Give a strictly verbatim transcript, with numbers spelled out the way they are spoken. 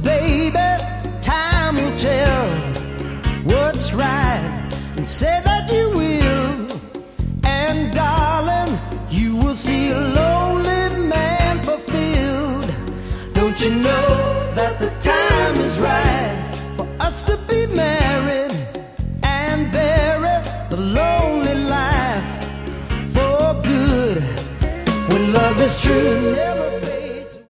baby, time will tell what's right, and say that you will. And darling, you will see a lonely man fulfilled. Don't you know that the time is right for us to be married and bury the lonely life for good? When love is true